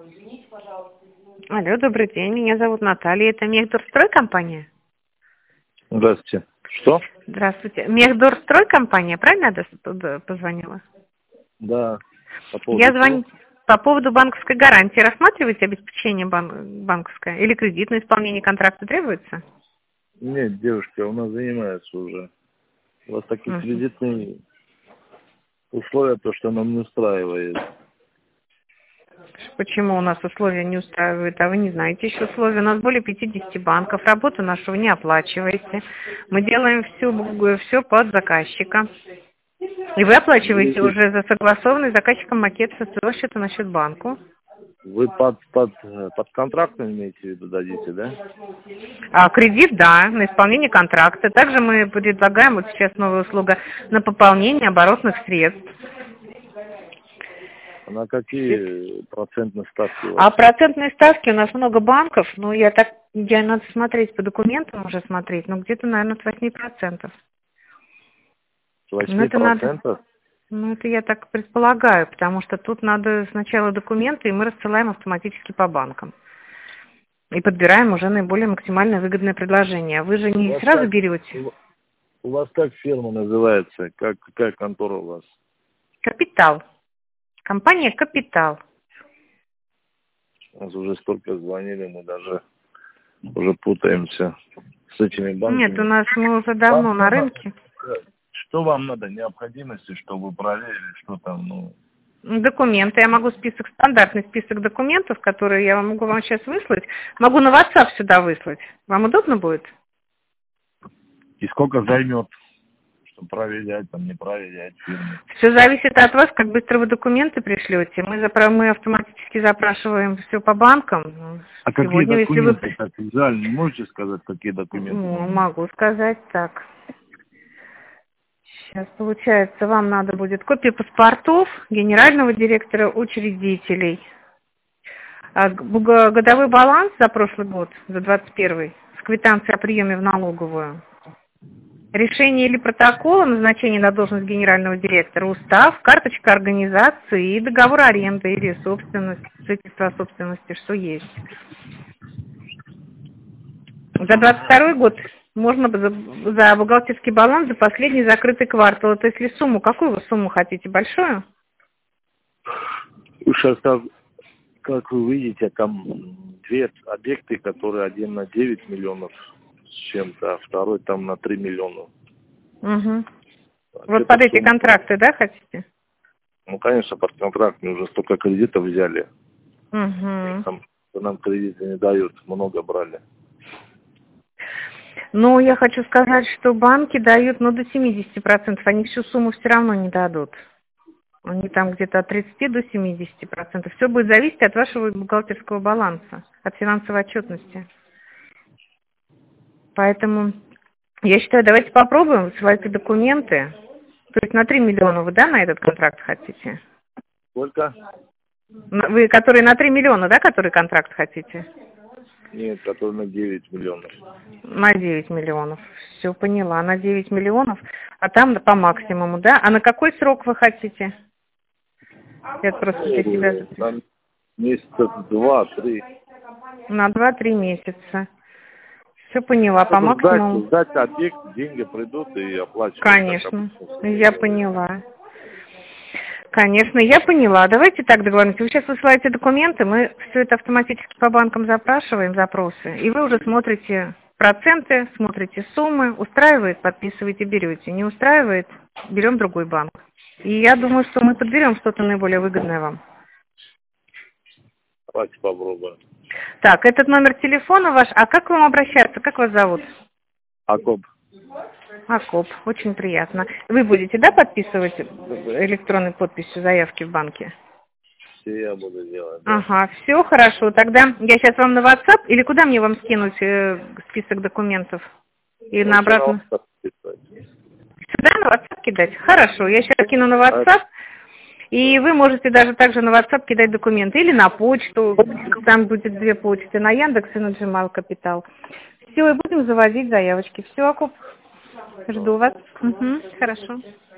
Алло, добрый день. Меня зовут Наталья. Это Мехдорстройкомпания? Здравствуйте. Что? Здравствуйте. Мехдорстройкомпания, правильно я позвонила? Да. По поводу Я звоню по поводу банковской гарантии. Рассматриваете обеспечение банковское или кредитное исполнение контракта требуется? Нет, девушка, у нас занимается уже. У вас такие кредитные условия, то, что нам не устраивает. Почему у нас условия не устраивают? А вы не знаете еще условия. У нас более 50 банков. Работу нашу вы не оплачиваете. Мы делаем все под заказчика. И вы оплачиваете уже за согласованный с заказчиком макет со своего счета на счет банку. Вы под контрактом имеете в виду дадите, да? А кредит, да, на исполнение контракта. Также мы предлагаем вот сейчас новая услуга на пополнение оборотных средств. На какие процентные ставки у вас? А процентные ставки у нас много банков, но я надо смотреть по документам уже смотреть, но где-то, наверное, от 8%. С 8%? Это я так предполагаю, потому что тут надо сначала документы, и мы рассылаем автоматически по банкам. И подбираем уже наиболее максимально выгодное предложение. Вы же не сразу берете? У вас как фирма называется? Какая контора у вас? Капитал. Компания «Капитал». У нас уже столько звонили, мы даже уже путаемся с этими банками. Нет, мы уже давно на рынке. Что вам надо? Необходимости, чтобы вы проверили, что там, Документы. Я могу стандартный список документов, которые я могу вам сейчас выслать. Могу на WhatsApp сюда выслать. Вам удобно будет? И сколько займет, чтобы проверять, не проверять фирму? Все зависит от вас, как быстро вы документы пришлете. Мы автоматически запрашиваем все по банкам. А Сегодня, какие документы? Так, визуально не можете сказать, какие документы? Могу сказать так. Сейчас, получается, вам надо будет копия паспортов генерального директора учредителей, годовой баланс за прошлый год, за 21 с квитанцией о приеме в налоговую, решение или протокол о назначении на должность генерального директора, устав, карточка организации и договор аренды или собственности, свидетельство о собственности, что есть. За 22 год можно за бухгалтерский баланс, за последний закрытый квартал. То есть, если сумму, какую вы сумму хотите? Большую? Сейчас, как вы видите, там две объекты, которые один на 9 миллионов с чем-то, а второй там на 3 миллиона. Угу. Вот под эти контракты, да, хотите? Конечно, под контракт. Мы уже столько кредитов взяли. Угу. Нам кредиты не дают, много брали. Я хочу сказать, что банки дают, до 70%. Они всю сумму все равно не дадут. Они там где-то от 30 до 70%. Все будет зависеть от вашего бухгалтерского баланса, от финансовой отчетности. Поэтому я считаю, давайте попробуем, высылайте документы. То есть на 3 миллиона вы, да, на этот контракт хотите? Сколько? Вы, которые на 3 миллиона, да, который контракт хотите? Нет, который на 9 миллионов. На 9 миллионов. Все, поняла. На 9 миллионов, а там по максимуму, да? А на какой срок вы хотите? Я просто для себя... Месяца 2-3. На 2-3 месяца. Все поняла, по максимуму. Сдать объект, деньги придут и оплачивать. Конечно, я поняла. Конечно, я поняла. Давайте так договоримся. Вы сейчас высылаете документы, мы все это автоматически по банкам запрашиваем, запросы, и вы уже смотрите проценты, смотрите суммы, устраивает, подписываете, берете. Не устраивает, берем другой банк. И я думаю, что мы подберем что-то наиболее выгодное вам. Давайте попробуем. Так, этот номер телефона ваш, а как к вам обращаться, как вас зовут? Акоп. Акоп, очень приятно. Вы будете, да, подписывать электронной подписью заявки в банке? Все я буду делать. Да. Ага, все хорошо. Тогда я сейчас вам на WhatsApp, или куда мне вам скинуть список документов? И на обратно? Сюда на WhatsApp кидать? Хорошо, я сейчас кину на WhatsApp. И вы можете даже также на WhatsApp кидать документы. Или на почту. Там будет 2 почты. На Яндекс и на Gmail Капитал. Все, и будем завозить заявочки. Все, Акоп. Жду вас. Угу, хорошо.